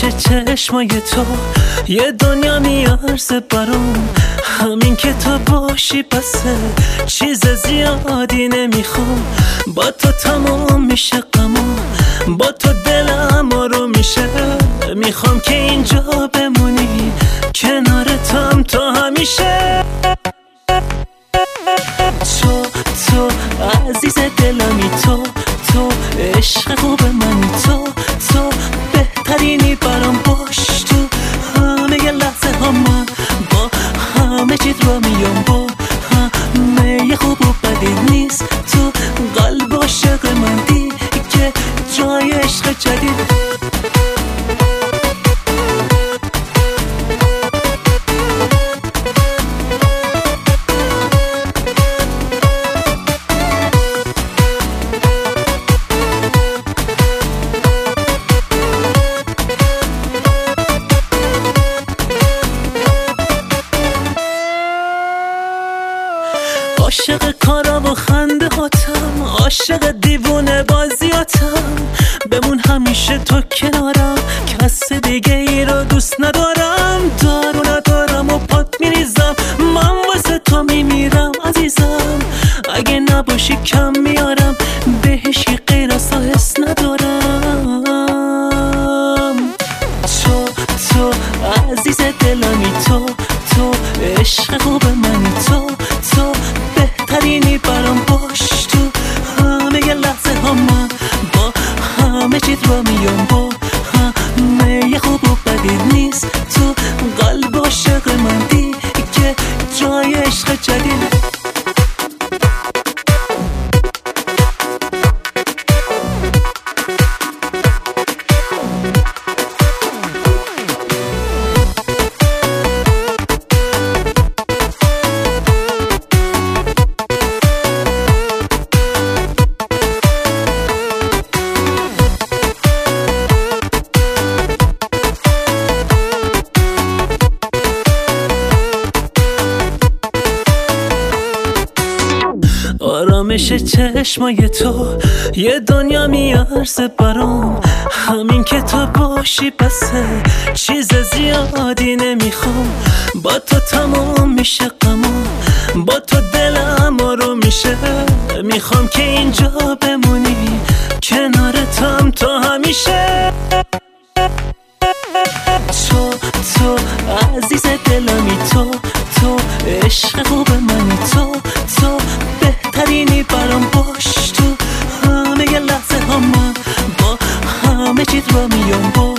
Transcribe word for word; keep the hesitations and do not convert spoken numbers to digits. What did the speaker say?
چشمای تو یه دنیا میارزه برام، همین که تو باشی بسه، چیز زیادی نمیخوام. با تو تمام میشه غمام، با تو دلم آروم میشه. میخوام که اینجا بمونی کنارتم تا همیشه. تو تو عزیز دلمی، تو تو عشق خوب منی، تو تو بهترینی برام. باش تو همه ی لحظه ها من با همه چیت را میام، با همه خوب و بدی نیست تو قلب عاشق من دیگه جای عشق جدید. عاشق کارا و خنده هاتم، عاشق دیوونه بازیاتم. بمون همیشه تو کنارم، کس دیگه ای رو دوست ندارم. دارو ندارم و پات میریزم، من واسه تو میمیرم عزیزم. اگه نباشی کم میارم، به هیچی غیر از تو حس ندارم. تو تو عزیز دلمی، تو تو عشق خوب منی، تو تو بهترینی برام. باش تو همه ی لحظه ها من با همه چیت را میام، با همه خوب و بدی نیست تو قلب عاشق من دیگه جای عشق جدید. آرامش چشمای تو یه دنیا میارزه برام، همین که تو باشی بسه، چیز زیادی نمیخوام. با تو تمام میشه غمام، با تو دلم آروم میشه. میخوام که اینجا بمونی کنارتم تا همیشه. تو تو عزیز دلمی، تو تو عشق خوب منی، تو تو بهترینی برام. باش تو همه ی لحظه ها من با همه چیت را میام، با